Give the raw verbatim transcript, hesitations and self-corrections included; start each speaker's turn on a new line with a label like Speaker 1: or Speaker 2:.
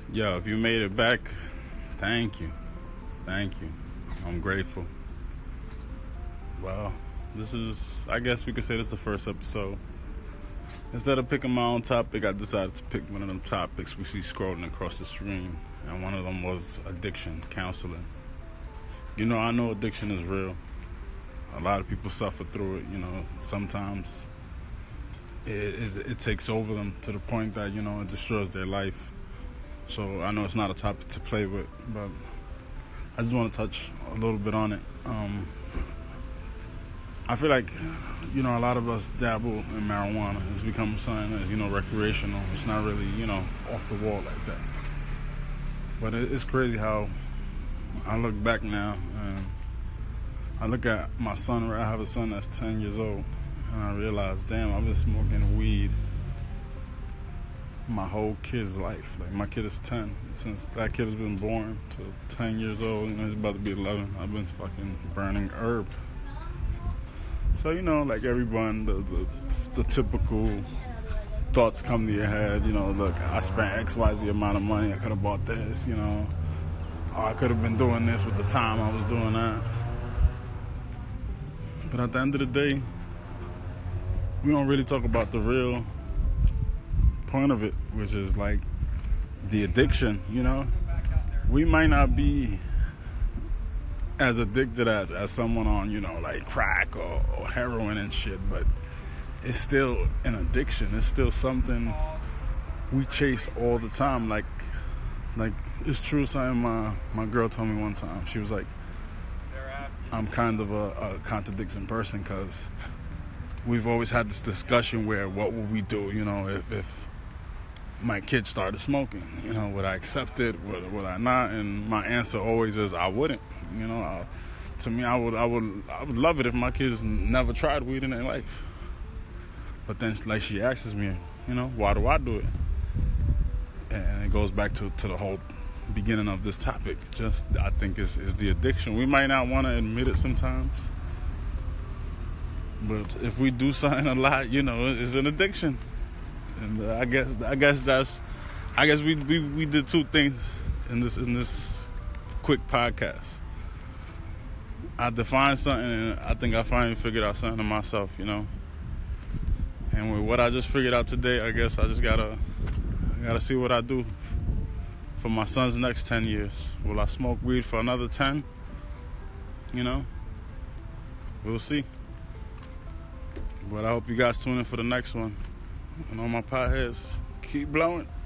Speaker 1: Yo, if you made it back, thank you. Thank you. I'm grateful. Well, this is, I guess we could say this is the first episode. Instead of picking my own topic, I decided to pick one of them topics we see scrolling across the stream. And one of them was addiction, counseling. You know, I know addiction is real. A lot of people suffer through it, you know. Sometimes it, it, it takes over them to the point that, you know, it destroys their life. So I know it's not a topic to play with, but I just want to touch a little bit on it. Um, I feel like, you know, a lot of us dabble in marijuana. It's become something that's, you know, recreational. It's not really, you know, off the wall like that. But it, it's crazy how I look back now and I look at my son, where I have a son that's ten years old, and I realize, damn, I've been smoking weed my whole kid's life. Like, my kid is ten. Since that kid has been born to ten years old, you know, he's about to be eleven. I've been fucking burning herb. So, you know, like everyone, the, the, the typical thoughts come to your head. You know, look, I spent X Y Z amount of money. I could have bought this, you know. Or I could have been doing this with the time I was doing that. But at the end of the day, we don't really talk about the real point of it, which is like the addiction. You know, we might not be as addicted as, as someone on, you know, like crack or, or heroin and shit, but it's still an addiction. It's still something we chase all the time. Like, like it's true. Something my my girl told me one time. She was like, I'm kind of a, a contradicting person, because we've always had this discussion where what would we do, you know, if, if my kid started smoking, you know, would I accept it, would, would I not? And my answer always is I wouldn't. You know, I, to me, I would, I would, I would love it if my kids never tried weed in their life. But then, like, she asks me, you know, why do I do it? And it goes back to, to the whole beginning of this topic. Just, I think is is the addiction. We might not want to admit it sometimes, but if we do something a lot, you know, it's an addiction. And uh, I guess, I guess that's, I guess we, we we did two things in this in this quick podcast. I defined something, and I think I finally figured out something to myself, you know. And with what I just figured out today, I guess I just gotta, I gotta see what I do for my son's next ten years. Will I smoke weed for another ten? You know, we'll see. But I hope you guys tune in for the next one. And all my potheads, keep blowing.